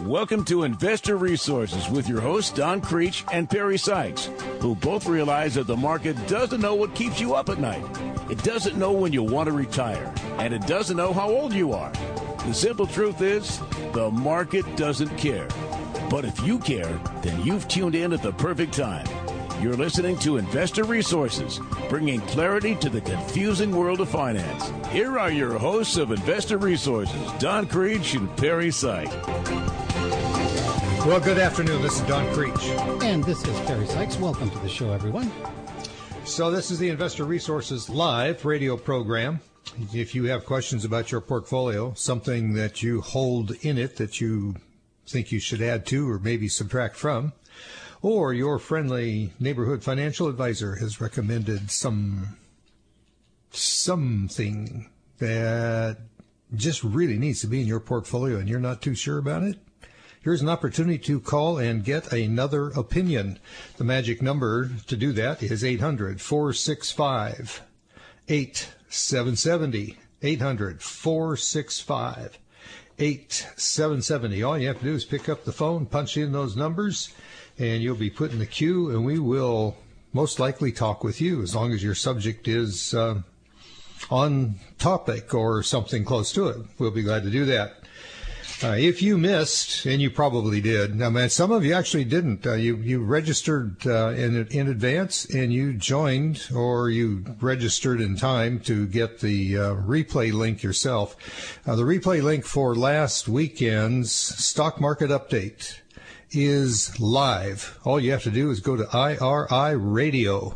Welcome to Investor Resources with your hosts, Don Creech and Perry Sykes, who both realize that the market doesn't know what keeps you up at night. It doesn't know when you want to retire, and it doesn't know how old you are. The simple truth is, the market doesn't care. But if you care, then you've tuned in at the perfect time. You're listening to Investor Resources, bringing clarity to the confusing world of finance. Here are your hosts of Investor Resources, Don Creech and Perry Sykes. Well, good afternoon. This is Don Creech. And this is Perry Sykes. Welcome to the show, everyone. So this is the Investor Resources live radio program. If you have questions about your portfolio, something that you hold in it that you think you should add to or maybe subtract from, or your friendly neighborhood financial advisor has recommended something that just really needs to be in your portfolio and you're not too sure about it, here's an opportunity to call and get another opinion. The magic number to do that is 800-465-8770. 800-465-8770. All you have to do is pick up the phone, punch in those numbers, and you'll be put in the queue, and we will most likely talk with you as long as your subject is on topic or something close to it. We'll be glad to do that. If you missed, and you probably did, now, man, some of you actually didn't. You registered in advance, and you joined, or you registered in time to get the replay link yourself. The replay link for last weekend's stock market update is live. All you have to do is go to IRI Radio,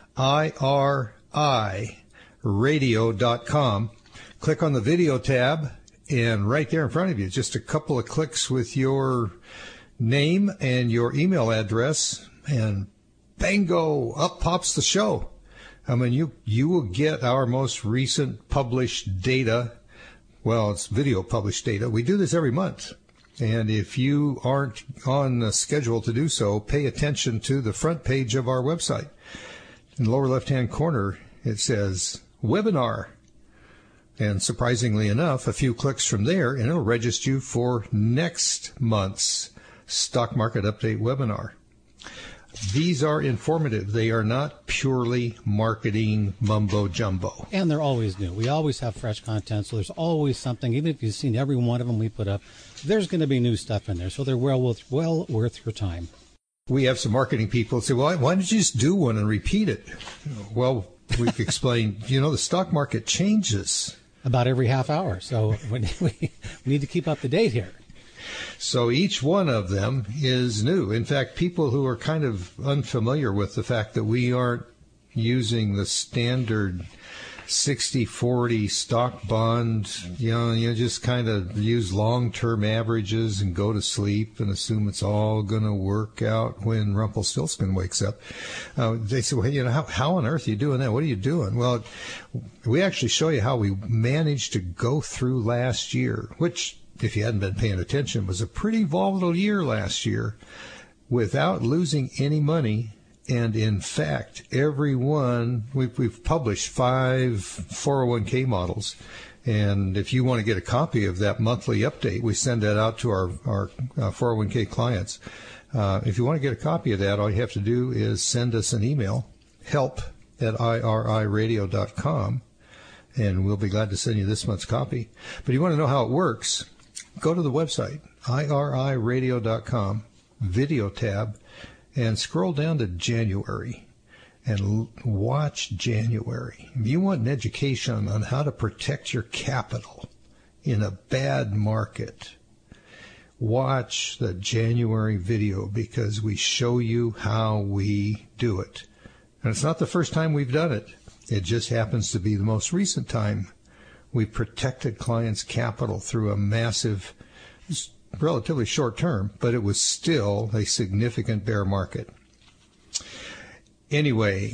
IRIradio.com, click on the video tab, and right there in front of you, just a couple of clicks with your name and your email address, and bango, up pops the show. I mean, you will get our most recent published data. Well, it's video published data. We do this every month. And if you aren't on the schedule to do so, pay attention to the front page of our website. In the lower left-hand corner, it says webinar. And surprisingly enough, a few clicks from there, and it'll register you for next month's Stock Market Update webinar. These are informative. They are not purely marketing mumbo-jumbo. And they're always new. We always have fresh content, so there's always something. Even if you've seen every one of them we put up, there's going to be new stuff in there, so they're well worth your time. We have some marketing people say, well, why don't you just do one and repeat it? Well, we've explained, the stock market changes about every half hour, so we need to keep up to date here. So each one of them is new. In fact, people who are kind of unfamiliar with the fact that we aren't using the standard 60-40 stock bond, you just kind of use long-term averages and go to sleep and assume it's all going to work out when Rumpelstiltskin wakes up. They say, well, how on earth are you doing that? What are you doing? Well, we actually show you how we managed to go through last year, which, if you hadn't been paying attention, was a pretty volatile year last year without losing any money. And in fact, we've published 5 401k models. And if you want to get a copy of that monthly update, we send that out to our 401k clients. If you want to get a copy of that, all you have to do is send us an email, help@iriradio.com, and we'll be glad to send you this month's copy. But you want to know how it works, go to the website, iriradio.com, video tab, and scroll down to January and watch January. If you want an education on how to protect your capital in a bad market, watch the January video, because we show you how we do it. And it's not the first time we've done it. It just happens to be the most recent time we protected clients' capital through a massive, relatively short term, but it was still a significant bear market. Anyway,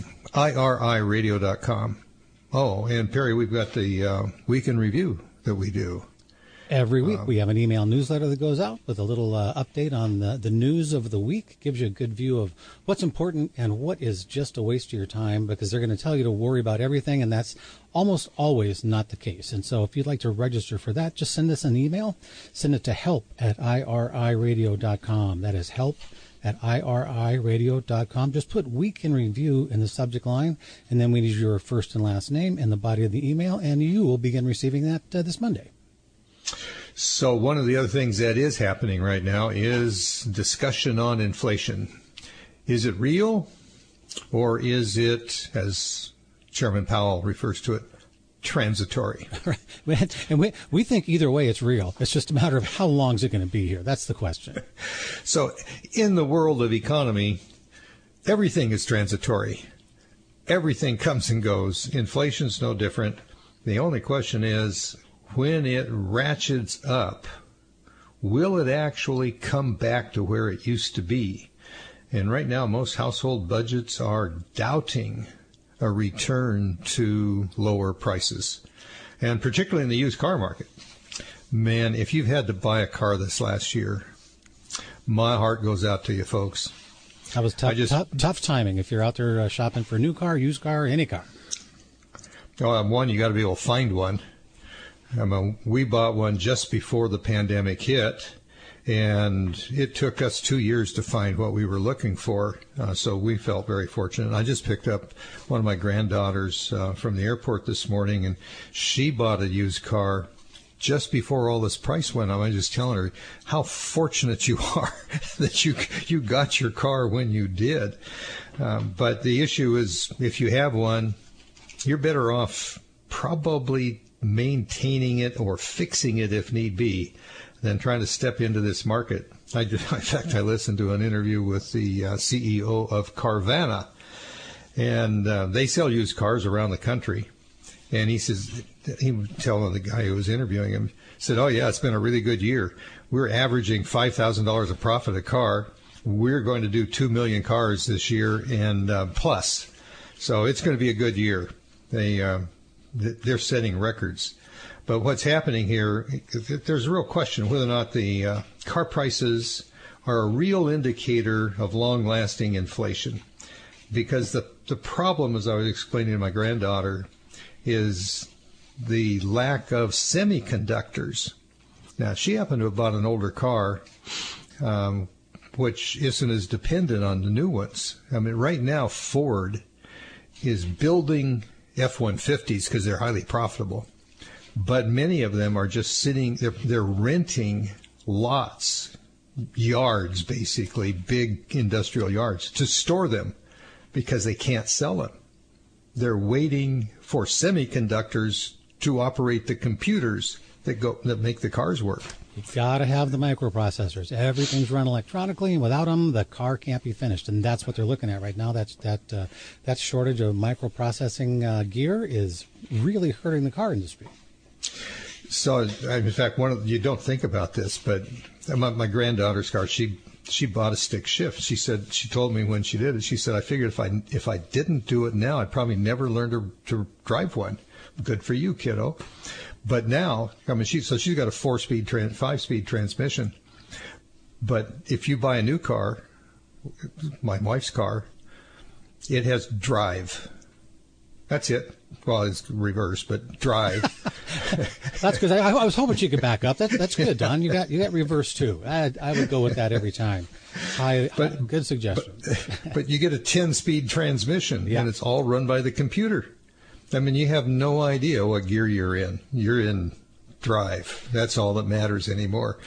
iriradio.com. Oh, and Perry, we've got the week in review that we do. Every week we have an email newsletter that goes out with a little update on the news of the week. Gives you a good view of what's important and what is just a waste of your time, because they're going to tell you to worry about everything, and that's almost always not the case. And so if you'd like to register for that, just send us an email. Send it to help@iriradio.com. That is help@iriradio.com. Just put Week in Review in the subject line, and then we need your first and last name in the body of the email, and you will begin receiving that this Monday. So one of the other things that is happening right now is discussion on inflation. Is it real, or is it, as Chairman Powell refers to it, transitory? And we think either way it's real. It's just a matter of how long is it going to be here. That's the question. So in the world of economy, everything is transitory. Everything comes and goes. Inflation's no different. The only question is, when it ratchets up, will it actually come back to where it used to be? And right now, most household budgets are doubting a return to lower prices, and particularly in the used car market. Man, if you've had to buy a car this last year, my heart goes out to you, folks. That was tough timing if you're out there shopping for a new car, used car, any car. One, you got to be able to find one. We bought one just before the pandemic hit, and it took us 2 years to find what we were looking for. So we felt very fortunate. I just picked up one of my granddaughters from the airport this morning, and she bought a used car just before all this price went up. I was just telling her how fortunate you are that you got your car when you did. But the issue is, if you have one, you're better off probably maintaining it or fixing it if need be than trying to step into this market. In fact, I listened to an interview with the CEO of Carvana, and they sell used cars around the country. And he says, he was telling the guy who was interviewing him, said, "Oh yeah, it's been a really good year. We're averaging $5,000 a profit a car. We're going to do 2 million cars this year and plus. So it's going to be a good year." They're setting records. But what's happening here, there's a real question whether or not the car prices are a real indicator of long-lasting inflation. Because the problem, as I was explaining to my granddaughter, is the lack of semiconductors. Now, she happened to have bought an older car, which isn't as dependent on the new ones. I mean, right now, Ford is building F-150s because they're highly profitable. But many of them are just sitting, they're renting lots, yards basically, big industrial yards, to store them because they can't sell them. They're waiting for semiconductors to operate the computers that make the cars work. You've got to have the microprocessors. Everything's run electronically, and without them, the car can't be finished. And that's what they're looking at right now. That shortage of microprocessing gear is really hurting the car industry. So, in fact, you don't think about this, but my granddaughter's car, she bought a stick shift. She told me when she did it, she said, "I figured if I didn't do it now, I'd probably never learn to drive one." Good for you, kiddo. But now, I mean, she's got a 5-speed transmission. But if you buy a new car, my wife's car, it has drive. That's it. Well, it's reverse, but drive. That's good. I was hoping you could back up. That's good, Don. You got reverse too. I would go with that every time. Good suggestion. But you get a 10-speed transmission, and it's all run by the computer. I mean, you have no idea what gear you're in. You're in drive. That's all that matters anymore.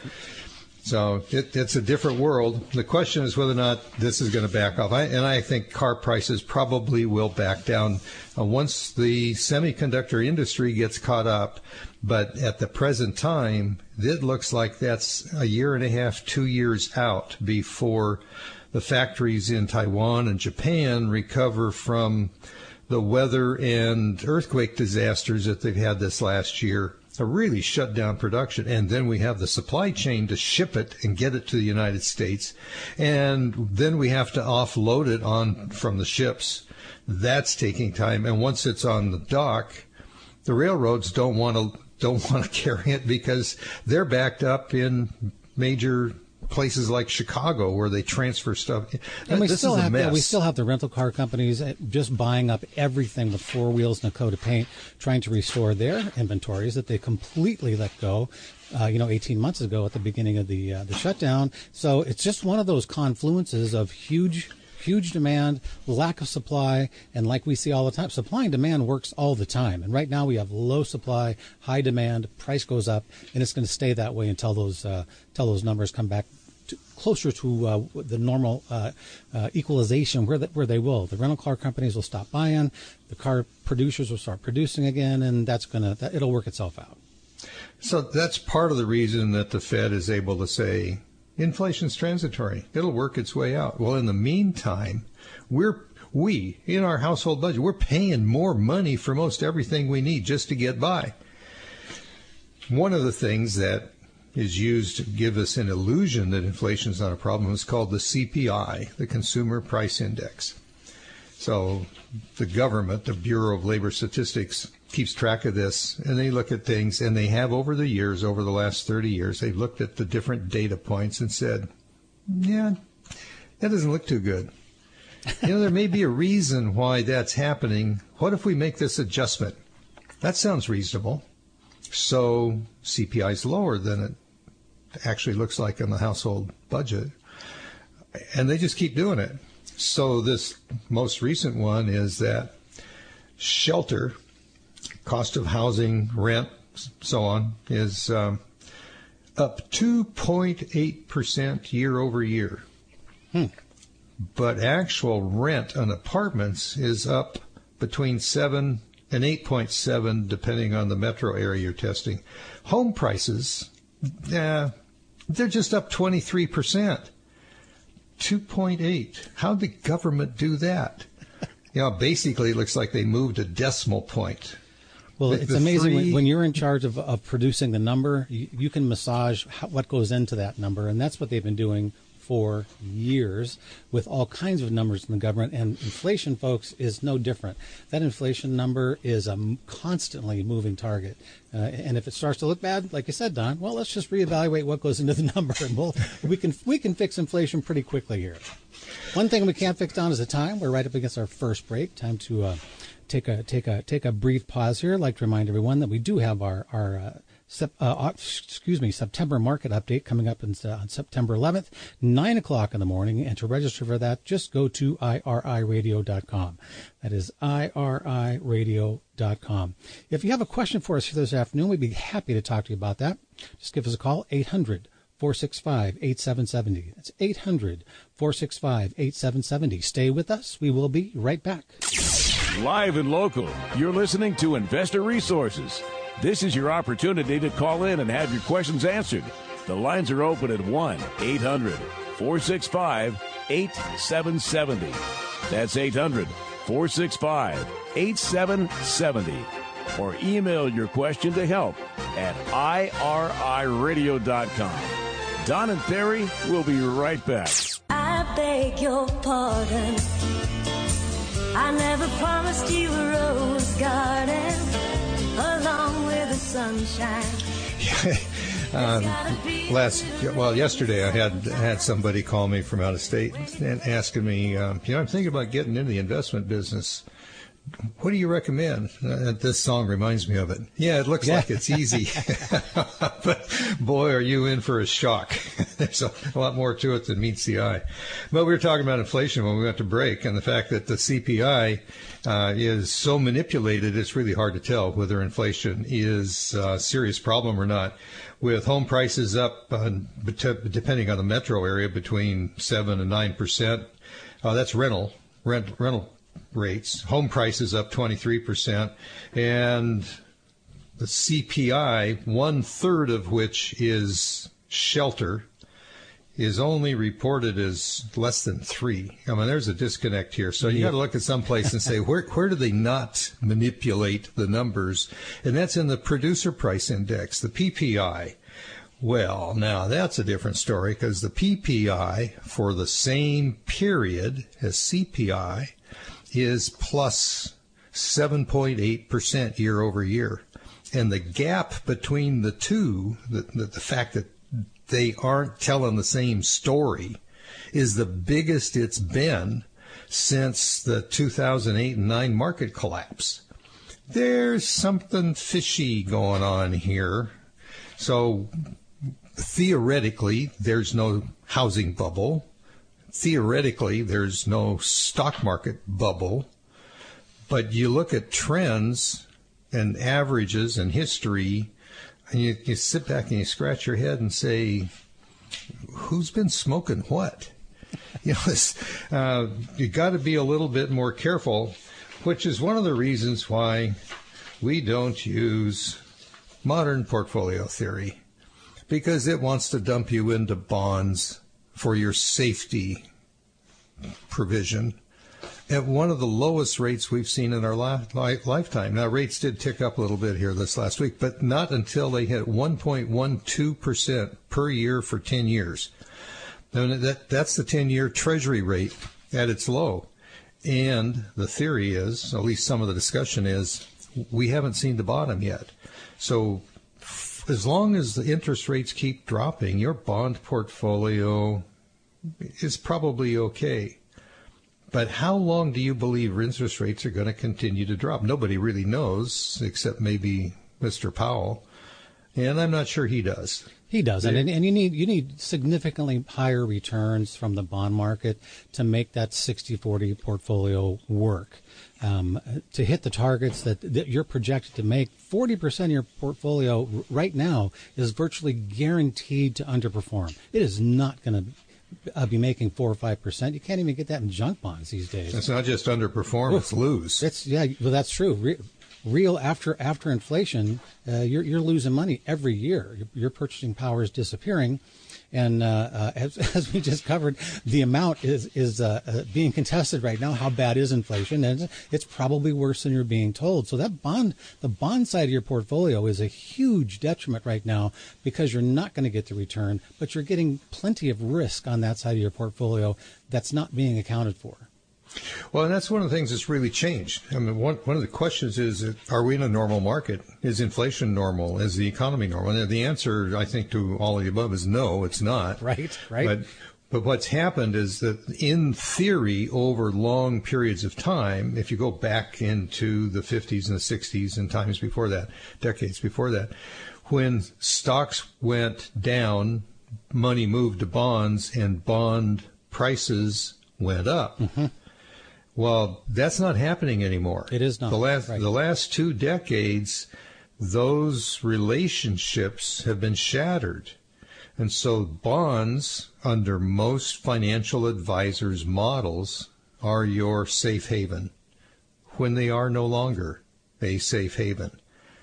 So it's a different world. The question is whether or not this is going to back off. I think car prices probably will back down once the semiconductor industry gets caught up. But at the present time, it looks like that's a year and a half, 2 years out before the factories in Taiwan and Japan recover from the weather and earthquake disasters that they've had this last year. Really shut down production, and then we have the supply chain to ship it and get it to the United States, and then we have to offload it from the ships. That's taking time, and once it's on the dock, the railroads don't want to don't want to carry it because they're backed up in major places like Chicago where they transfer stuff. And we this still is a have mess. we still have the rental car companies just buying up everything with four wheels and a coat of paint, trying to restore their inventories that they completely let go. 18 months ago at the beginning of the shutdown. So it's just one of those confluences of huge demand, lack of supply, and like we see all the time, supply and demand works all the time. And right now we have low supply, high demand, price goes up, and it's going to stay that way until those numbers come back closer to the normal equalization where they will. The rental car companies will stop buying, the car producers will start producing again, and it'll work itself out. So that's part of the reason that the Fed is able to say inflation's transitory. It'll work its way out. Well, in the meantime, we in our household budget, we're paying more money for most everything we need just to get by. One of the things that is used to give us an illusion that inflation's not a problem is called the CPI, the Consumer Price Index. So the government, the Bureau of Labor Statistics, keeps track of this, and they look at things, and they have over the last 30 years, they've looked at the different data points and said, yeah, that doesn't look too good. There may be a reason why that's happening. What if we make this adjustment? That sounds reasonable. So CPI is lower than it actually looks like in the household budget, and they just keep doing it. So this most recent one is that shelter, cost of housing, rent, so on, is up 2.8% year over year. But actual rent on apartments is up between 7 and 8.7, depending on the metro area you're testing. Home prices, they're just up 23%. 2.8. How'd the government do that? Basically, it looks like they moved a decimal point. Well, it's amazing when you're in charge of producing the number, you can massage what goes into that number, and that's what they've been doing for years with all kinds of numbers in the government. And inflation, folks, is no different. That inflation number is a constantly moving target. And if it starts to look bad, like you said, Don, well, let's just reevaluate what goes into the number, and we can fix inflation pretty quickly here. One thing we can't fix, Don, is the time. We're right up against our first break. Time to take a brief pause here. I'd like to remind everyone that we do have our September market update coming up on September 11th, 9 o'clock in the morning. And to register for that, just go to iriradio.com. That is iriradio.com. If you have a question for us here this afternoon, we'd be happy to talk to you about that. Just give us a call, 800-465-8770. That's 800-465-8770. Stay with us. We will be right back. Live and local, you're listening to Investor Resources. This is your opportunity to call in and have your questions answered. The lines are open at 1-800-465-8770. That's 800-465-8770. Or email your question to help at iriradio.com. Don and Perry will be right back. I beg your pardon. I never promised you a rose garden along with the sunshine. Yesterday I had somebody call me from out of state and asking me, I'm thinking about getting into the investment business. What do you recommend? This song reminds me of it. Yeah, it looks like it's easy. But boy, are you in for a shock. There's a lot more to it than meets the eye. But we were talking about inflation when we went to break, and the fact that the CPI is so manipulated, it's really hard to tell whether inflation is a serious problem or not. With home prices up, depending on the metro area, between 7 and 9%. That's rental rates. Home prices up 23%, and the CPI, 1/3 of which is shelter, is only reported as less than 3. I mean, there's a disconnect here. So you got to look at some place and say, where do they not manipulate the numbers? And that's in the Producer Price Index, the PPI. Well, now that's a different story, because the PPI for the same period as CPI is plus 7.8% year over year. And the gap between the two, the fact that they aren't telling the same story, is the biggest it's been since the 2008 and 9 market collapse. There's something fishy going on here. So theoretically, there's no housing bubble. Theoretically, there's no stock market bubble. But you look at trends and averages and history, and you sit back and you scratch your head and say, who's been smoking what? You got to be a little bit more careful, which is one of the reasons why we don't use modern portfolio theory, because it wants to dump you into bonds for your safety provision at one of the lowest rates we've seen in our lifetime. Now, rates did tick up a little bit here this last week, but not until they hit 1.12% per year for 10 years. And that's the 10-year Treasury rate at its low. And the theory is, at least some of the discussion is, we haven't seen the bottom yet. So as long as the interest rates keep dropping, your bond portfolio is probably okay. But how long do you believe interest rates are going to continue to drop? Nobody really knows, except maybe Mr. Powell. And I'm not sure he does. He doesn't, and you need significantly higher returns from the bond market to make that 60-40 portfolio work. To hit the targets that you're projected to make, 40% of your portfolio right now is virtually guaranteed to underperform. It is not going to be making 4 or 5%. You can't even get that in junk bonds these days. It's not just underperform; it's lose. Well, that's true. Real after inflation, you're losing money every year. Your purchasing power is disappearing, and as we just covered, the amount is being contested right now. How bad is inflation? And it's probably worse than you're being told. So the bond side of your portfolio is a huge detriment right now because you're not going to get the return, but you're getting plenty of risk on that side of your portfolio that's not being accounted for. Well, and that's one of the things that's really changed. I mean, one of the questions is, are we in a normal market? Is inflation normal? Is the economy normal? And the answer, I think, to all of the above is no, it's not. Right. But what's happened is that in theory, over long periods of time, if you go back into the 50s and the 60s and times before that, decades before that, when stocks went down, money moved to bonds and bond prices went up. Mm-hmm. Well, that's not happening anymore. It is not. The last 2 decades, those relationships have been shattered. And so bonds, under most financial advisors' models, are your safe haven when they are no longer a safe haven,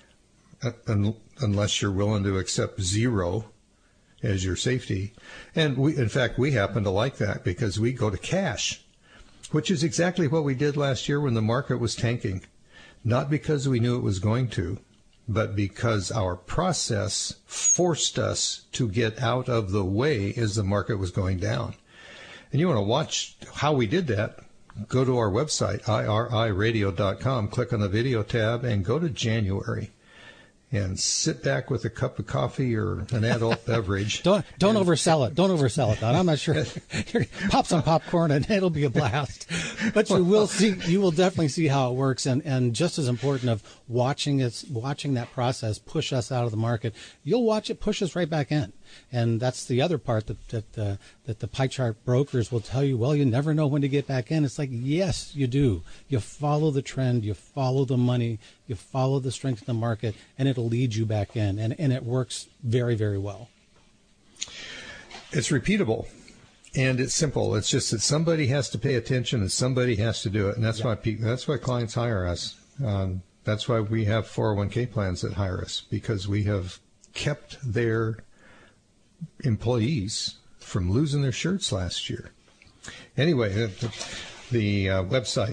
unless you're willing to accept zero as your safety. And in fact, we happen to like that because we go to cash, which is exactly what we did last year when the market was tanking, not because we knew it was going to, but because our process forced us to get out of the way as the market was going down. And you want to watch how we did that, go to our website, iriradio.com, click on the video tab, and go to January. And sit back with a cup of coffee or an adult beverage. Don't oversell it. Don't oversell it, Don. I'm not sure. Pop some popcorn and it'll be a blast. But you will definitely see how it works. And just as important of watching that process push us out of the market, you'll watch it push us right back in. And that's the other part that the pie chart brokers will tell you, well, you never know when to get back in. It's like, yes, you do. You follow the trend, you follow the money, you follow the strength of the market, and it'll lead you back in. And it works very, very well. It's repeatable. And it's simple. It's just that somebody has to pay attention and somebody has to do it. And that's why clients hire us. That's why we have 401k plans that hire us, because we have kept their employees from losing their shirts last year. Anyway, the website,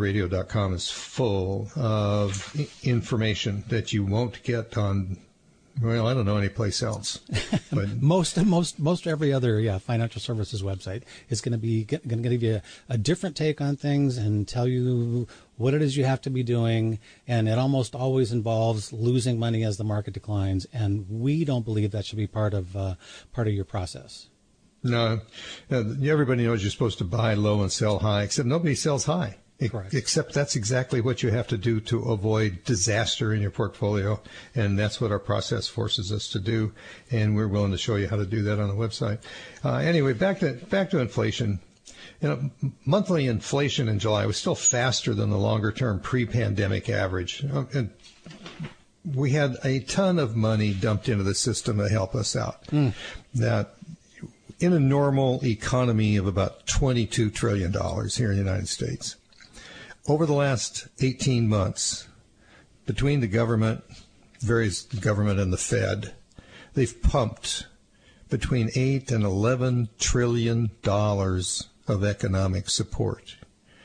iriradio.com, is full of information that you won't get on Well, I don't know any place else. But most every other financial services website is going to give you a different take on things and tell you what it is you have to be doing, and it almost always involves losing money as the market declines, and we don't believe that should be part of your process. No, everybody knows you're supposed to buy low and sell high, except nobody sells high. Correct. Except that's exactly what you have to do to avoid disaster in your portfolio, and that's what our process forces us to do, and we're willing to show you how to do that on the website. Anyway, back to inflation. Monthly inflation in July was still faster than the longer-term pre-pandemic average. And we had a ton of money dumped into the system to help us out. That in a normal economy of about $22 trillion here in the United States, over the last 18 months, between the government, various government and the Fed, they've pumped between $8 and $11 trillion of economic support.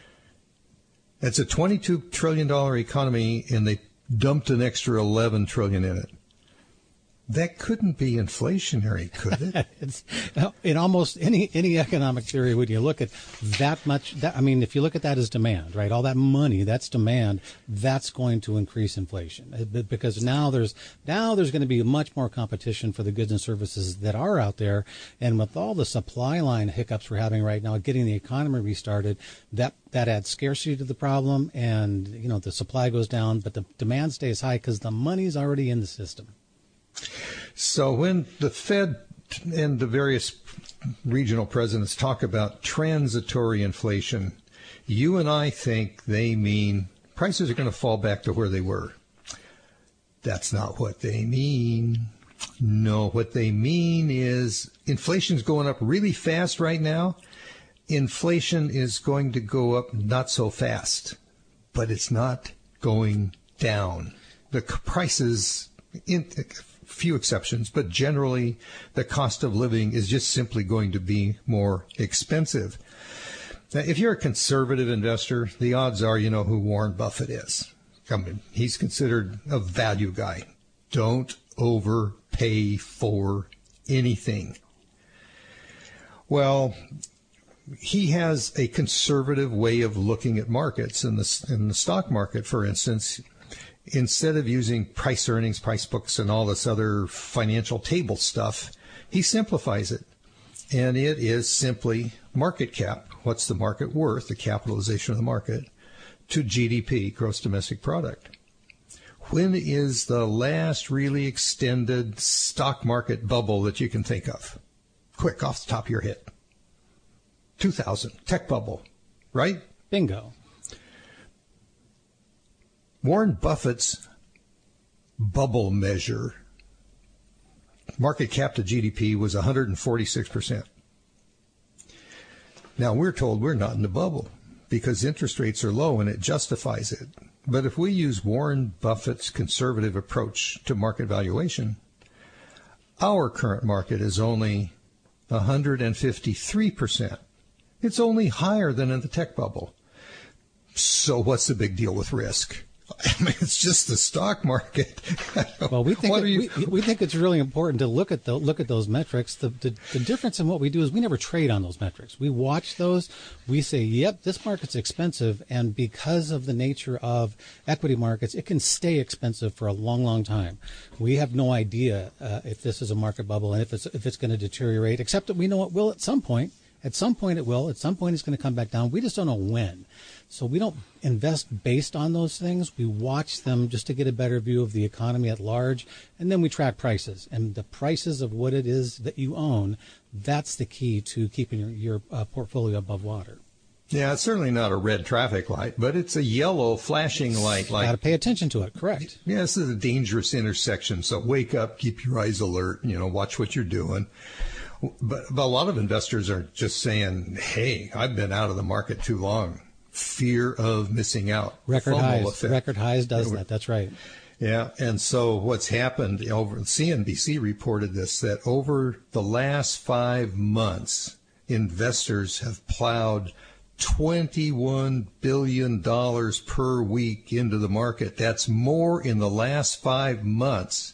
It's a $22 trillion economy, and they dumped an extra $11 trillion in it. That couldn't be inflationary, could it? It's, in almost any economic theory, when you look at that much, if you look at that as demand, right? All that money, that's demand. That's going to increase inflation because now there's going to be much more competition for the goods and services that are out there, and with all the supply line hiccups we're having right now, getting the economy restarted, that adds scarcity to the problem, and the supply goes down, but the demand stays high because the money's already in the system. So when the Fed and the various regional presidents talk about transitory inflation, you and I think they mean prices are going to fall back to where they were. That's not what they mean. No, what they mean is inflation's going up really fast right now. Inflation is going to go up not so fast, but it's not going down. The prices, few exceptions, but generally the cost of living is just simply going to be more expensive. Now, if you're a conservative investor, the odds are you know who Warren Buffett is. He's considered a value guy. Don't overpay for anything. Well, he has a conservative way of looking at markets. In the stock market, for instance, instead of using price earnings, price books, and all this other financial table stuff, he simplifies it. And it is simply market cap. What's the market worth, the capitalization of the market, to GDP, gross domestic product. When is the last really extended stock market bubble that you can think of? Quick, off the top of your head. 2000, tech bubble, right? Bingo. Warren Buffett's bubble measure, market cap to GDP, was 146%. Now, we're told we're not in the bubble because interest rates are low and it justifies it. But if we use Warren Buffett's conservative approach to market valuation, our current market is only 153%. It's only higher than in the tech bubble. So what's the big deal with risk? I mean, it's just the stock market. Well, we think it's really important to look at those metrics. The difference in what we do is we never trade on those metrics. We watch those. We say, yep, this market's expensive, and because of the nature of equity markets, it can stay expensive for a long, long time. We have no idea if this is a market bubble and if it's going to deteriorate, except that we know it will at some point. At some point it will. At some point it's going to come back down. We just don't know when. So we don't invest based on those things. We watch them just to get a better view of the economy at large, and then we track prices. And the prices of what it is that you own, that's the key to keeping your portfolio above water. Yeah, it's certainly not a red traffic light, but it's a yellow flashing light. Got to pay attention to it, correct. Yeah, this is a dangerous intersection, so wake up, keep your eyes alert, watch what you're doing. But a lot of investors are just saying, hey, I've been out of the market too long. Fear of missing out. Record highs does that. That's right. Yeah. And so what's happened CNBC reported this, that over the last 5 months, investors have plowed $21 billion per week into the market. That's more in the last 5 months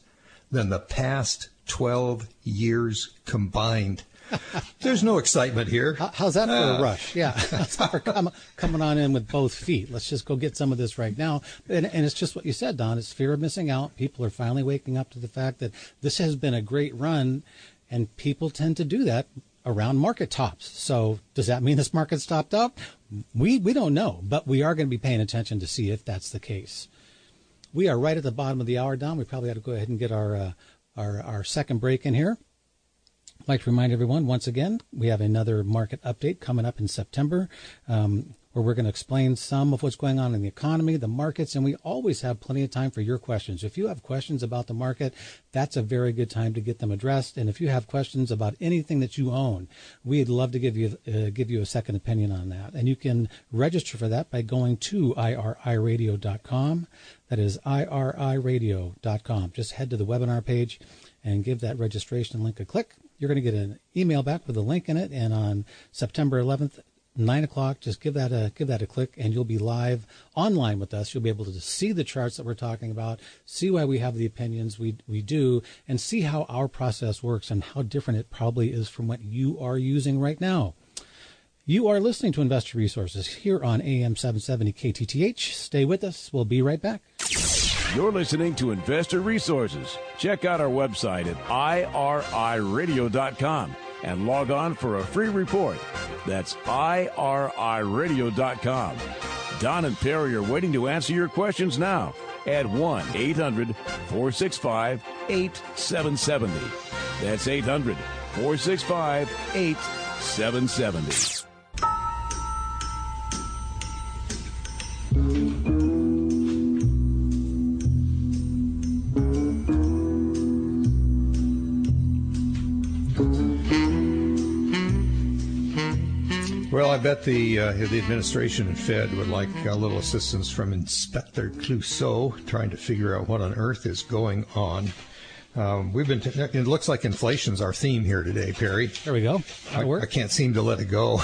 than the past 12 years combined. There's no excitement here. How's that for a rush? Yeah. How's that for coming on in with both feet? Let's just go get some of this right now. And it's just what you said, Don. It's fear of missing out. People are finally waking up to the fact that this has been a great run, and people tend to do that around market tops. So does that mean this market's stopped up? We don't know, but we are going to be paying attention to see if that's the case. We are right at the bottom of the hour, Don. We probably ought to go ahead and get our second break in here. I'd like to remind everyone, once again, we have another market update coming up in September, where we're going to explain some of what's going on in the economy, the markets, and we always have plenty of time for your questions. If you have questions about the market, that's a very good time to get them addressed. And if you have questions about anything that you own, we'd love to give you a second opinion on that. And you can register for that by going to iriradio.com. That is iriradio.com. Just head to the webinar page and give that registration link a click. You're going to get an email back with a link in it, and on September 11th, 9 o'clock, just give that a click, and you'll be live online with us. You'll be able to see the charts that we're talking about, see why we have the opinions we do, and see how our process works and how different it probably is from what you are using right now. You are listening to Investor Resources here on AM 770 KTTH. Stay with us. We'll be right back. You're listening to Investor Resources. Check out our website at iriradio.com and log on for a free report. That's iriradio.com. Don and Perry are waiting to answer your questions now at 1-800-465-8770. That's 800-465-8770. Well, I bet the administration and Fed would like a little assistance from Inspector Clouseau trying to figure out what on earth is going on. It looks like inflation's our theme here today, Perry. There we go. I can't seem to let it go.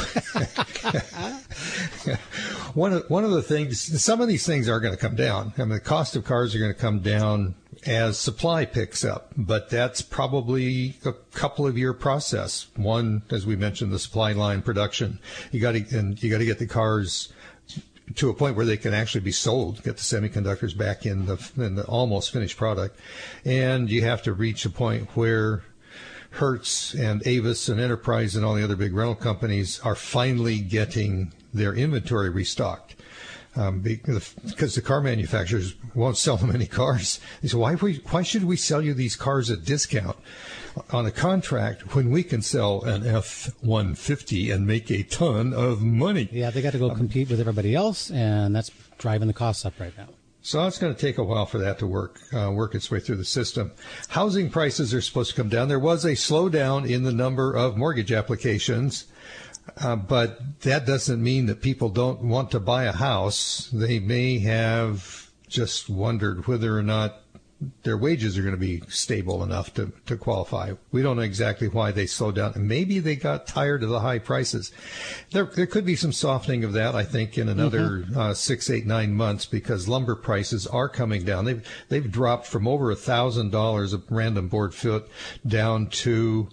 One of the things, some of these things are going to come down. I mean, the cost of cars are going to come down as supply picks up, but that's probably a couple of year process. One, as we mentioned, the supply line production. You got to get the cars to a point where they can actually be sold, get the semiconductors back in the almost finished product. And you have to reach a point where Hertz and Avis and Enterprise and all the other big rental companies are finally getting their inventory restocked. Because the car manufacturers won't sell them any cars. They say, why should we sell you these cars at discount on a contract when we can sell an F-150 and make a ton of money? Yeah, they got to go compete with everybody else, and that's driving the costs up right now. So it's going to take a while for that to work its way through the system. Housing prices are supposed to come down. There was a slowdown in the number of mortgage applications. But that doesn't mean that people don't want to buy a house. They may have just wondered whether or not their wages are going to be stable enough to qualify. We don't know exactly why they slowed down. And maybe they got tired of the high prices. There could be some softening of that, I think, in another 6, 8, 9 months, because lumber prices are coming down. They've dropped from over $1,000 a random board foot down to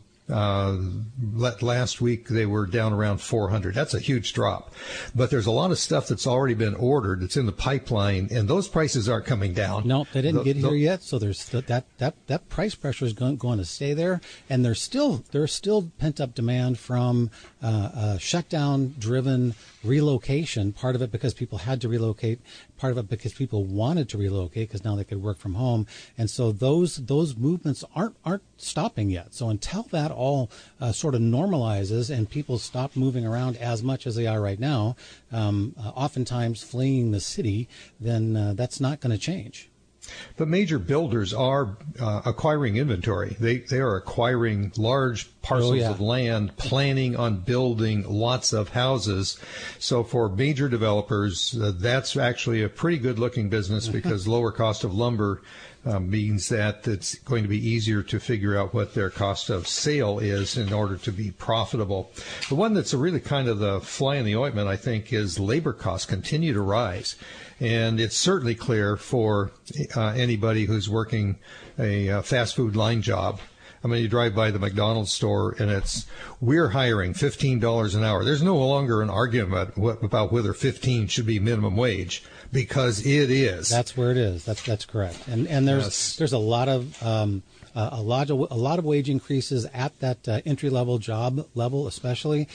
last week they were down around 400. That's a huge drop. But there's a lot of stuff that's already been ordered. It's in the pipeline, and those prices aren't coming down. No, they didn't get here yet. So there's that price pressure is going to stay there, and there's still pent up demand from shutdown driven relocation. Part of it because people had to relocate. Part of it because people wanted to relocate because now they could work from home. And so those movements aren't stopping yet. So until that all sort of normalizes and people stop moving around as much as they are right now, oftentimes fleeing the city, then that's not going to change. But major builders are acquiring inventory. They are acquiring large parcels of land, planning on building lots of houses. So for major developers, that's actually a pretty good-looking business because lower cost of lumber means that it's going to be easier to figure out what their cost of sale is in order to be profitable. The one that's really kind of the fly in the ointment, I think, is labor costs continue to rise. And it's certainly clear for anybody who's working a fast food line job. I mean, you drive by the McDonald's store and we're hiring $15 an hour. There's no longer an argument about whether 15 should be minimum wage, because it is. That's where it is. That's correct. And there's a lot of wage increases at that entry level job level, especially.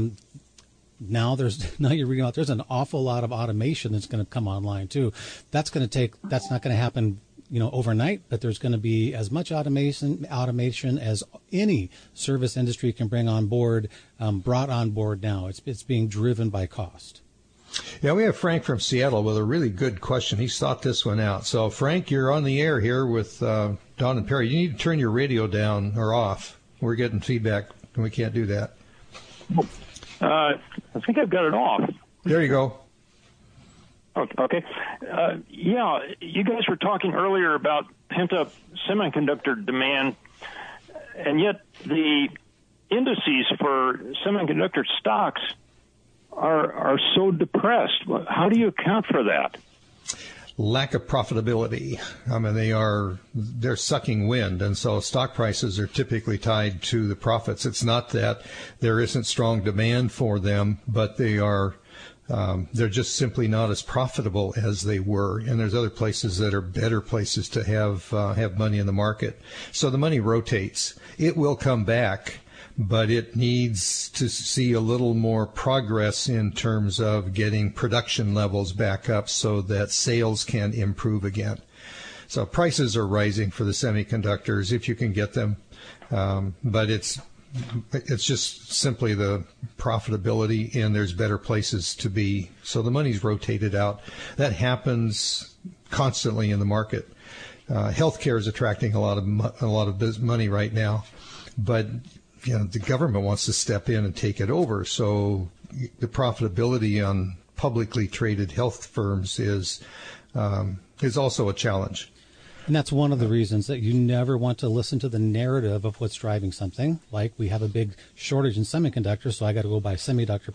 Now you're reading out, there's an awful lot of automation that's going to come online too. That's not going to happen overnight, but there's going to be as much automation as any service industry can bring on board, brought on board now. It's being driven by cost. Yeah, we have Frank from Seattle with a really good question. He's thought this one out. So, Frank, you're on the air here with Don and Perry. You need to turn your radio down or off. We're getting feedback, and we can't do that. I think I've got it off. There you go. Okay. Yeah, you guys were talking earlier about pent-up semiconductor demand, and yet the indices for semiconductor stocks are so depressed. How do you account for that? Lack of profitability. I mean, they're sucking wind, and so stock prices are typically tied to the profits. It's not that there isn't strong demand for them, but they're just simply not as profitable as they were. And there's other places that are better places to have money in the market. So the money rotates. It will come back, but it needs to see a little more progress in terms of getting production levels back up so that sales can improve again. So prices are rising for the semiconductors if you can get them, but it's just simply the profitability, and there's better places to be. So the money's rotated out. That happens constantly in the market. Healthcare is attracting a lot of money right now, but the government wants to step in and take it over. So the profitability on publicly traded health firms is also a challenge. And that's one of the reasons that you never want to listen to the narrative of what's driving something. Like, we have a big shortage in semiconductors, so I got to go buy semiconductor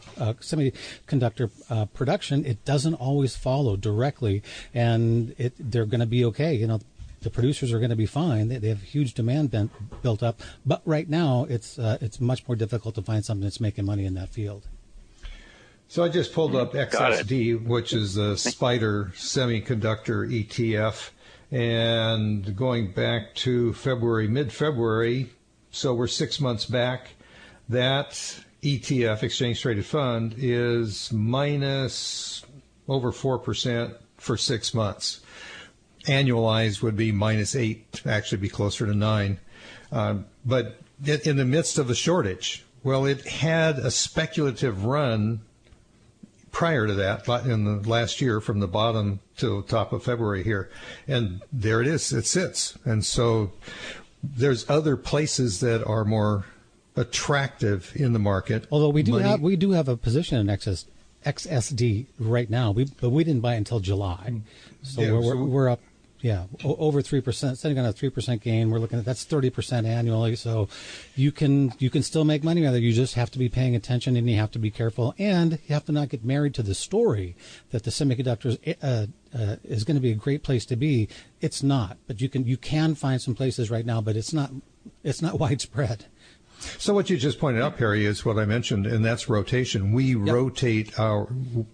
production. It doesn't always follow directly, and they're going to be okay. The producers are going to be fine. They have huge demand built up. But right now, it's much more difficult to find something that's making money in that field. So I just pulled up XSD, which is the SPDR semiconductor ETF. And going back to mid-February, so we're 6 months back, that ETF, Exchange Traded Fund, is minus over 4% for 6 months. Annualized would be -8, actually be closer to 9. But in the midst of the shortage, well, it had a speculative run prior to that, in the last year, from the bottom to the top of February here. And there it is. It sits. And so there's other places that are more attracactive in the market. Although we do have a position in XSD right now, but we didn't buy it until July. So we're up. Yeah, over 3%, sitting on a 3% gain. We're looking at that's 30% annually. So you can still make money out of it. You just have to be paying attention, and you have to be careful, and you have to not get married to the story that the semiconductors is going to be a great place to be. It's not, but you can find some places right now, but it's not widespread. So what you just pointed out, Perry, is what I mentioned, and that's rotation. We rotate our.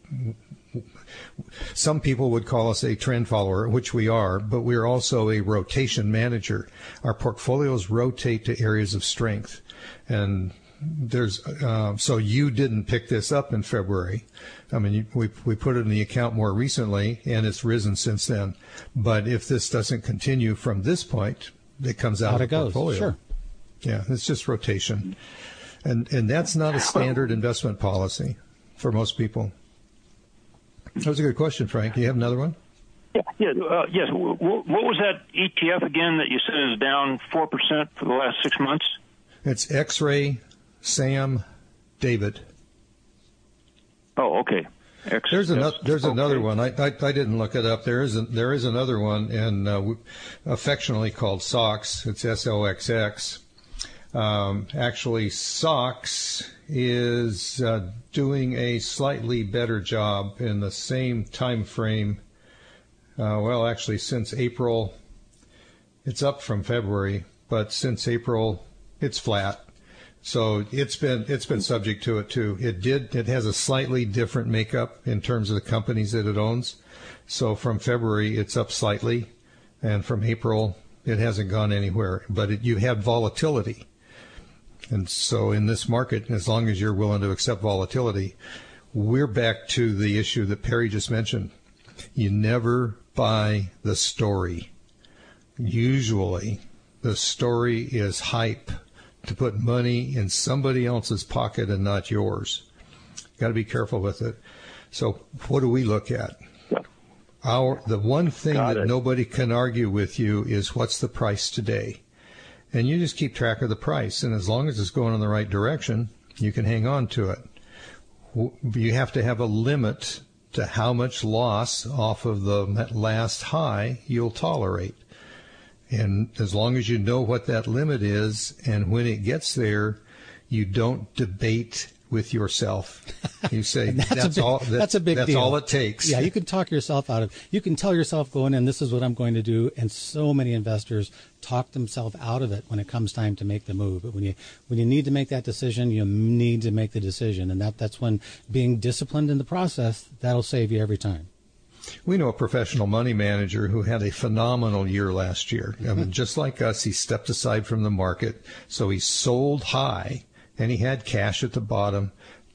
Some people would call us a trend follower, which we are, but we're also a rotation manager. Our portfolios rotate to areas of strength. And so you didn't pick this up in February. I mean, we put it in the account more recently, and it's risen since then. But if this doesn't continue from this point, it comes out of the portfolio. Sure. Yeah, it's just rotation. And that's not a standard investment policy for most people. That was a good question, Frank. Do you have another one? Yes. What was that ETF again that you said is down 4% for the last 6 months? It's X-Ray Sam David. Oh, okay. There's another one. I didn't look it up. There is another one, and affectionately called SOX. It's SOXX. Actually, SOX is doing a slightly better job in the same time frame. Actually, since April, it's up from February, but since April, it's flat. So it's been subject to it too. It has a slightly different makeup in terms of the companies that it owns. So from February, it's up slightly, and from April, it hasn't gone anywhere. But you have volatility. And so in this market, as long as you're willing to accept volatility, we're back to the issue that Perry just mentioned. You never buy the story. Usually, the story is hype to put money in somebody else's pocket and not yours. Got to be careful with it. So what do we look at? The one thing that nobody can argue with you is what's the price today. And you just keep track of the price. And as long as it's going in the right direction, you can hang on to it. You have to have a limit to how much loss off of the last high you'll tolerate. And as long as you know what that limit is, and when it gets there, you don't debate with yourself. You say, that's a big deal. That's all it takes. Yeah, you can talk yourself out of, you can tell yourself going in, this is what I'm going to do. And so many investors talk themselves out of it when it comes time to make the move. But when you need to make that decision, you need to make the decision. And that's when being disciplined in the process, that'll save you every time. We know a professional money manager who had a phenomenal year last year. I mean, just like us, he stepped aside from the market. So he sold high, and he had cash at the bottom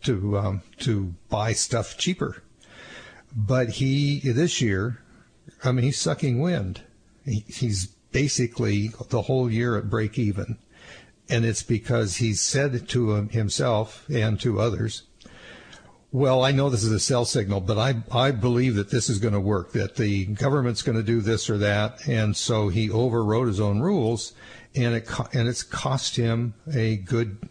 to buy stuff cheaper. But this year, I mean, he's sucking wind. He's basically the whole year at break even. And it's because he said to himself and to others, well, I know this is a sell signal, but I believe that this is going to work, that the government's going to do this or that. And so he overrode his own rules, and it's cost him a good,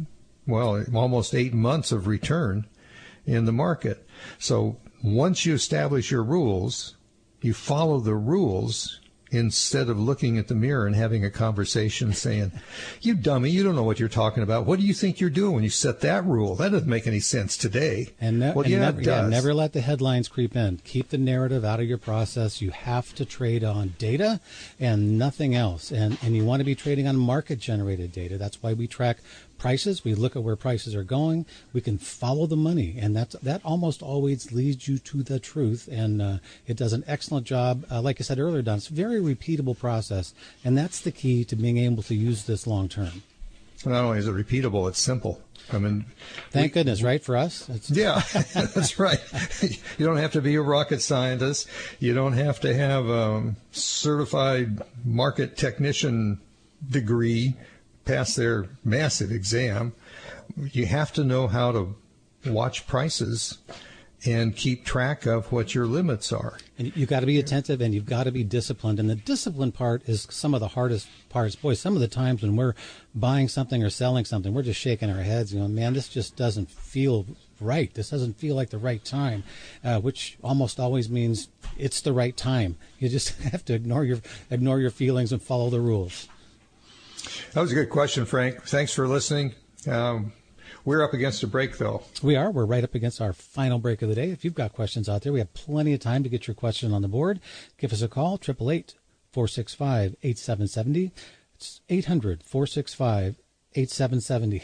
almost 8 months of return in the market. So once you establish your rules, you follow the rules instead of looking at the mirror and having a conversation saying, you dummy, you don't know what you're talking about. What do you think you're doing when you set that rule? That doesn't make any sense today. Never let the headlines creep in. Keep the narrative out of your process. You have to trade on data and nothing else. And you want to be trading on market-generated data. That's why we track prices. We look at where prices are going. We can follow the money, and that almost always leads you to the truth. And it does an excellent job. Like I said earlier, Don, it's a very repeatable process, and that's the key to being able to use this long term. Not only is it repeatable, it's simple. I mean, thank goodness, right? For us, yeah, that's right. You don't have to be a rocket scientist. You don't have to have a certified market technician degree, pass their massive exam. You have to know how to watch prices and keep track of what your limits are. And you've got to be attentive, and you've got to be disciplined. And the discipline part is some of the hardest parts. Boy, some of the times when we're buying something or selling something, we're just shaking our heads, man, this just doesn't feel right. This doesn't feel like the right time, which almost always means it's the right time. You just have to ignore your feelings and follow the rules. That was a good question, Frank. Thanks for listening. We're up against a break, though. We are. We're right up against our final break of the day. If you've got questions out there, we have plenty of time to get your question on the board. Give us a call, 888-465-8770. It's 800-465-8770.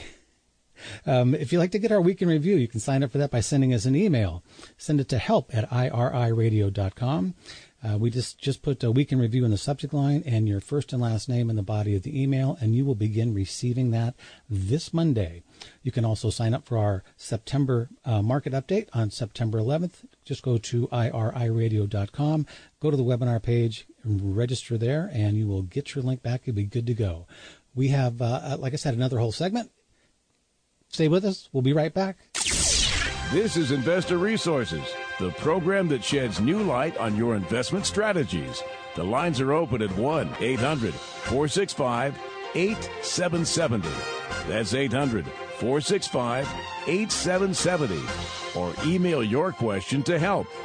If you'd like to get our week in review, you can sign up for that by sending us an email. Send it to help@iriradio.com. We just put a week in review in the subject line and your first and last name in the body of the email, and you will begin receiving that this Monday. You can also sign up for our September market update on September 11th. Just go to iriradio.com, go to the webinar page, and register there, and you will get your link back. You'll be good to go. We have, like I said, another whole segment. Stay with us. We'll be right back. This is Investor Resources, the program that sheds new light on your investment strategies. The lines are open at 1-800-465-8770. That's 800-465-8770. 465-8770 or email your question to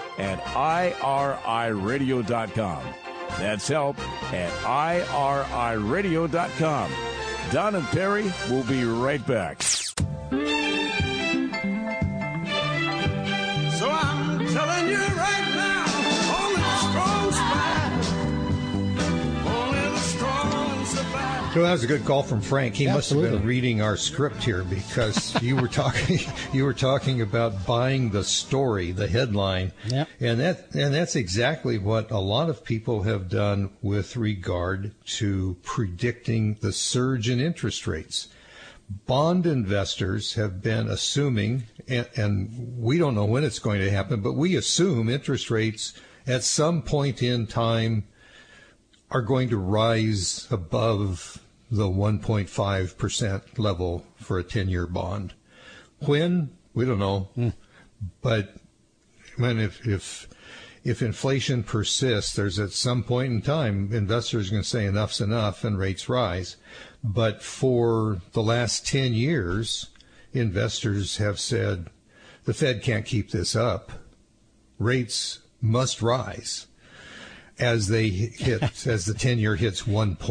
help@iriradio.com. That's help@iriradio.com. Don and Perry will be right back. So I'm telling you right now, only the strong survive. Only the strong survive. So that was a good call from Frank. He must have Absolutely. been reading our script here, because you were talking about buying the story, the headline. Yeah. And that's exactly what a lot of people have done with regard to predicting the surge in interest rates. Bond investors have been assuming, and we don't know when it's going to happen, but we assume interest rates at some point in time are going to rise above the 1.5% level for a 10-year bond. When? We don't know. But I mean, if inflation persists, there's at some point in time, investors are going to say enough's enough and rates rise. But for the last 10 years, investors have said the Fed can't keep this up. Rates must rise as they hit, as the 10-year hits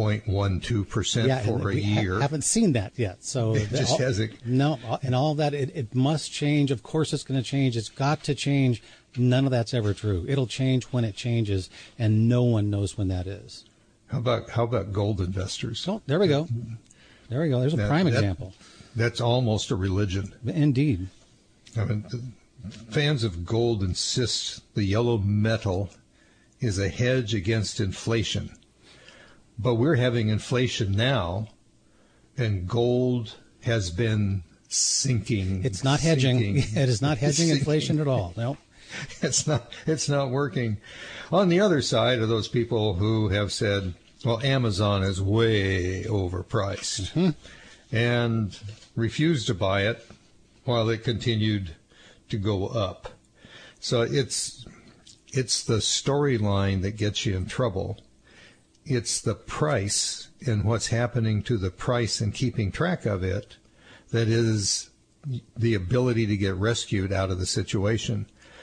1.12% for a year. Haven't seen that yet. So It just hasn't. No, and all that, it must change. Of course it's going to change. It's got to change. None of that's ever true. It'll change when it changes, and no one knows when that is. How about gold investors? Oh, there we go. There we go. There's a prime example. That's almost a religion. Indeed. I mean, fans of gold insist the yellow metal is a hedge against inflation. But we're having inflation now, and gold has been sinking. It's not hedging. It is not hedging Sinking. inflation at all. No. It's not working. On the other side are those people who have said, well, Amazon is way overpriced, and refused to buy it while it continued to go up. So it's the storyline that gets you in trouble. It's the price and what's happening to the price and keeping track of it that is the ability to get rescued out of the situation.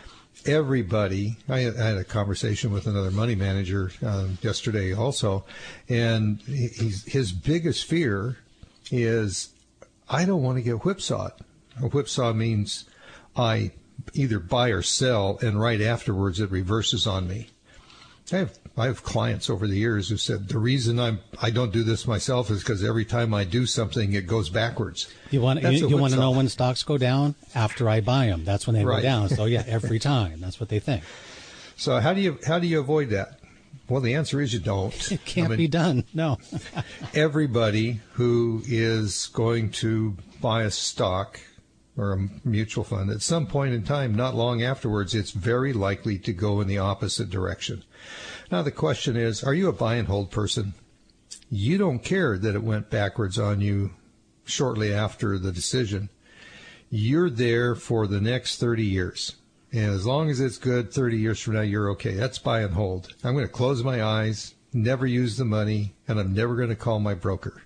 Everybody, I had a conversation with another money manager yesterday also, and his biggest fear is, I don't want to get whipsawed. A whipsaw means I either buy or sell, and right afterwards it reverses on me. I have clients over the years who said the reason I don't do this myself is because every time I do something, it goes backwards. You want to know when stocks go down? After I buy them, that's when they Right. go down. So yeah, every time. That's what they think. So how do you avoid that? Well, the answer is you don't. It can't be done. No. Everybody who is going to buy a stock or a mutual fund, at some point in time, not long afterwards, it's very likely to go in the opposite direction. Now, the question is, are you a buy and hold person? You don't care that it went backwards on you shortly after the decision. You're there for the next 30 years. And as long as it's good, 30 years from now, you're okay. That's buy and hold. I'm going to close my eyes, never use the money, and I'm never going to call my broker.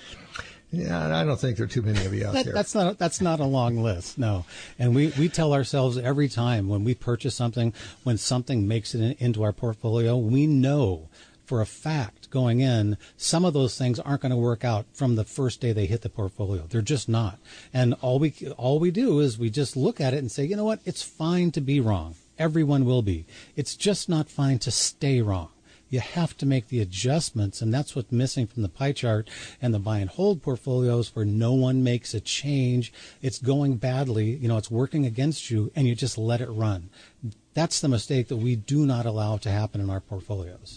Yeah, I don't think there are too many of you out there. That's not a long list, no. And we tell ourselves every time when we purchase something, when something makes it into our portfolio, we know for a fact going in, some of those things aren't going to work out from the first day they hit the portfolio. They're just not. And all we do is we just look at it and say, you know what? It's fine to be wrong. Everyone will be. It's just not fine to stay wrong. You have to make the adjustments, and that's what's missing from the pie chart and the buy and hold portfolios, where no one makes a change. It's going badly, it's working against you, and you just let it run. That's the mistake that we do not allow to happen in our portfolios.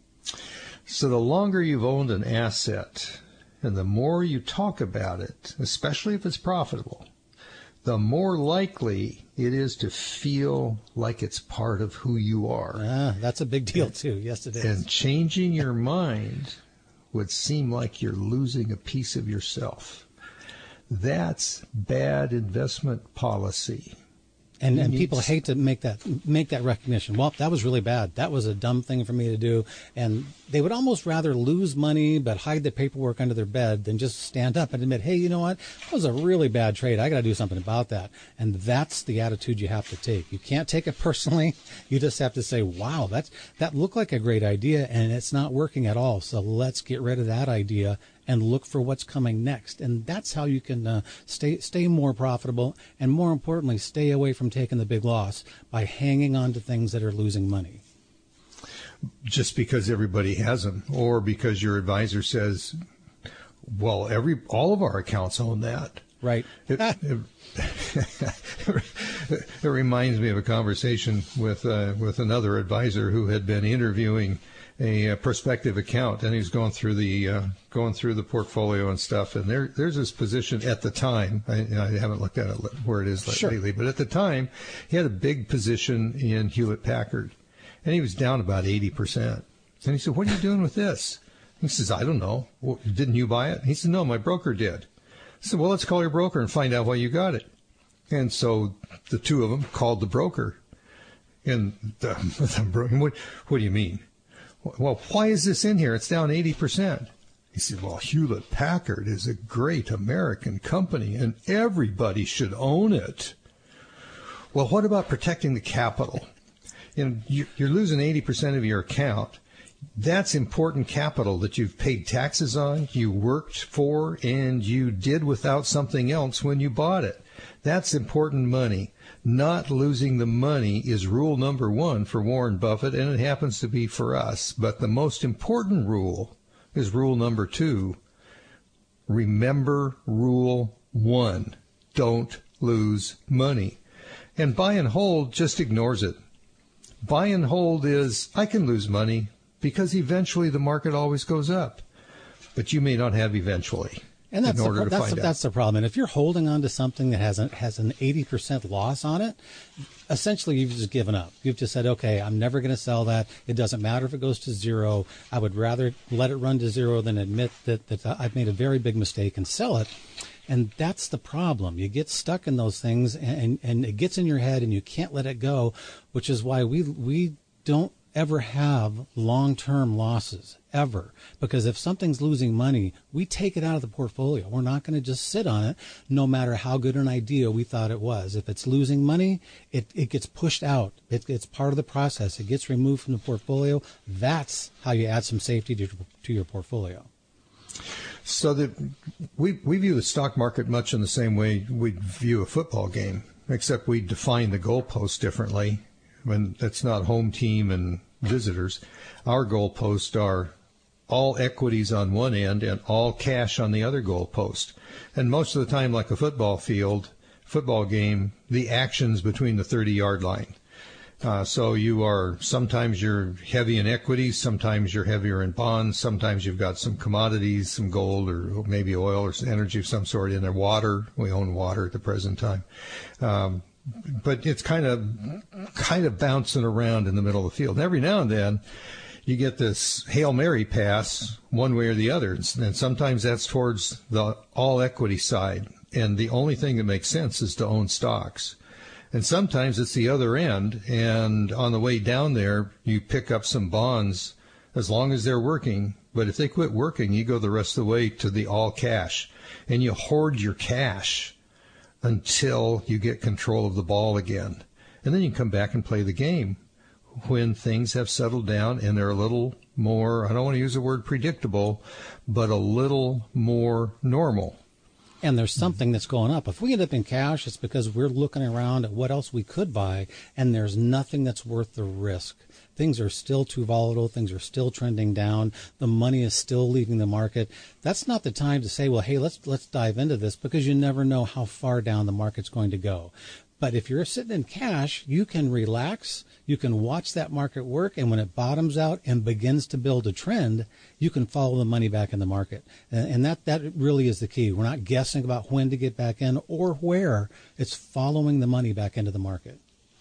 So the longer you've owned an asset, and the more you talk about it, especially if it's profitable, the more likely it is to feel like it's part of who you are. That's a big deal, too. Yes, it is. And changing your mind would seem like you're losing a piece of yourself. That's bad investment policy. And people hate to make that recognition. Well, that was really bad. That was a dumb thing for me to do. And they would almost rather lose money but hide the paperwork under their bed than just stand up and admit, hey, you know what? That was a really bad trade. I got to do something about that. And that's the attitude you have to take. You can't take it personally. You just have to say, wow, that looked like a great idea and it's not working at all. So let's get rid of that idea and look for what's coming next. And that's how you can stay more profitable and, more importantly, stay away from taking the big loss by hanging on to things that are losing money. Just because everybody has them, or because your advisor says, well, all of our accounts own that. Right. It reminds me of a conversation with another advisor who had been interviewing a prospective account, and he's going through the portfolio and stuff. And there's this position at the time. I haven't looked at it where it is lately, but at the time, he had a big position in Hewlett Packard, and he was down about 80%. And he said, "What are you doing with this?" He says, "I don't know. Well, didn't you buy it?" He said, "No, my broker did." I said, "Well, let's call your broker and find out why you got it." And so the two of them called the broker, and the broker, what do you mean? Well, why is this in here? It's down 80%. He said, well, Hewlett Packard is a great American company, and everybody should own it. Well, what about protecting the capital? You're losing 80% of your account. That's important capital that you've paid taxes on, you worked for, and you did without something else when you bought it. That's important money. Not losing the money is rule number one for Warren Buffett, and it happens to be for us. But the most important rule is rule number 2. Remember rule 1. Don't lose money. And buy and hold just ignores it. Buy and hold is, I can lose money because eventually the market always goes up. But you may not have eventually. And that's the problem. And if you're holding on to something that has an 80% loss on it, essentially you've just given up. You've just said, okay, I'm never going to sell that. It doesn't matter if it goes to zero. I would rather let it run to zero than admit that I've made a very big mistake and sell it. And that's the problem. You get stuck in those things and it gets in your head and you can't let it go, which is why we don't ever have long-term losses, ever. Because if something's losing money, we take it out of the portfolio. We're not going to just sit on it, no matter how good an idea we thought it was. If it's losing money, it gets pushed out. It's part of the process. It gets removed from the portfolio. That's how you add some safety to your portfolio. So we view the stock market much in the same way we view a football game, except we define the goalposts differently. When it's not home team and visitors, our goalposts are all equities on one end and all cash on the other goalpost. And most of the time, like a football game, the action's between the 30-yard line. So sometimes you're heavy in equities, sometimes you're heavier in bonds, sometimes you've got some commodities, some gold or maybe oil or energy of some sort in there. Water, we own water at the present time. But it's kind of bouncing around in the middle of the field. And every now and then you get this Hail Mary pass one way or the other. And sometimes that's towards the all equity side. And the only thing that makes sense is to own stocks. And sometimes it's the other end. And on the way down there, you pick up some bonds as long as they're working. But if they quit working, you go the rest of the way to the all cash. And you hoard your cash until you get control of the ball again. And then you come back and play the game when things have settled down and they're a little more, I don't want to use the word predictable, but a little more normal. And there's something that's going up. If we end up in cash, it's because we're looking around at what else we could buy, and there's nothing that's worth the risk. Things are still too volatile. Things are still trending down. The money is still leaving the market. That's not the time to say, well, hey, let's dive into this, because you never know how far down the market's going to go. But if you're sitting in cash, you can relax. You can watch that market work. And when it bottoms out and begins to build a trend, you can follow the money back in the market. And that really is the key. We're not guessing about when to get back in or where. It's following the money back into the market.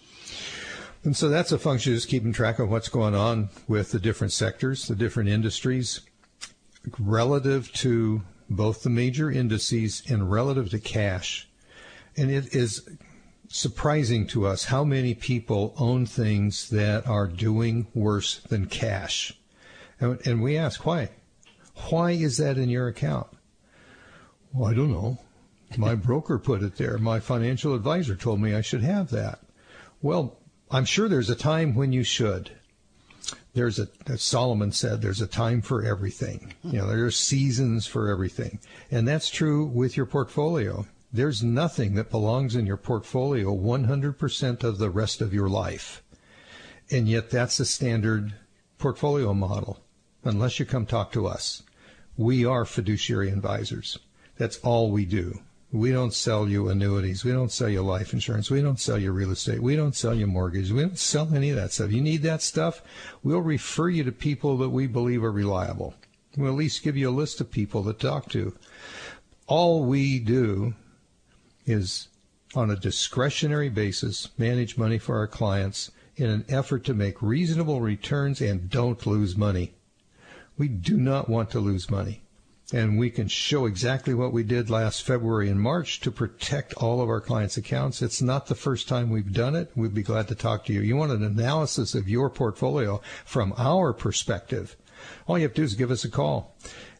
And so that's a function of just keeping track of what's going on with the different sectors, the different industries, relative to both the major indices and relative to cash. And it is surprising to us how many people own things that are doing worse than cash. And we ask, why? Why is that in your account? Well, I don't know. My broker put it there. My financial advisor told me I should have that. Well, I'm sure there's a time when you should. As Solomon said, there's a time for everything. There's seasons for everything. And that's true with your portfolio. There's nothing that belongs in your portfolio 100% of the rest of your life. And yet that's the standard portfolio model, unless you come talk to us. We are fiduciary advisors. That's all we do. We don't sell you annuities. We don't sell you life insurance. We don't sell you real estate. We don't sell you mortgage. We don't sell any of that stuff. You need that stuff, we'll refer you to people that we believe are reliable. We'll at least give you a list of people to talk to. All we do is, on a discretionary basis, manage money for our clients in an effort to make reasonable returns and don't lose money. We do not want to lose money. And we can show exactly what we did last February and March to protect all of our clients' accounts. It's not the first time we've done it. We'd be glad to talk to you. You want an analysis of your portfolio from our perspective? All you have to do is give us a call.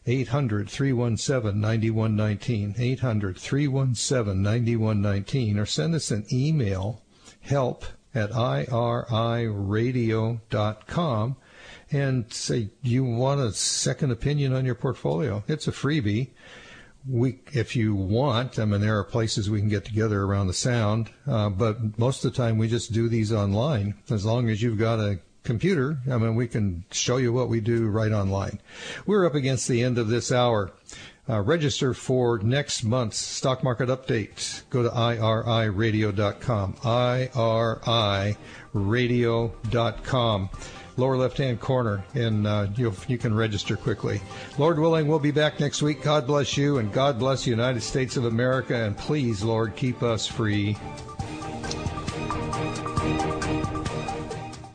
800-317-9119, 800-317-9119, or send us an email, help@iriradio.com, and say you want a second opinion on your portfolio. It's a freebie. If you want, there are places we can get together around the sound, but most of the time we just do these online. As long as you've got a computer, we can show you what we do right online. We're up against the end of this hour. Register for next month's stock market update. Go to iriradio.com, iriradio.com. Lower left-hand corner, and you can register quickly. Lord willing, we'll be back next week. God bless you, and God bless the United States of America, and please, Lord, keep us free.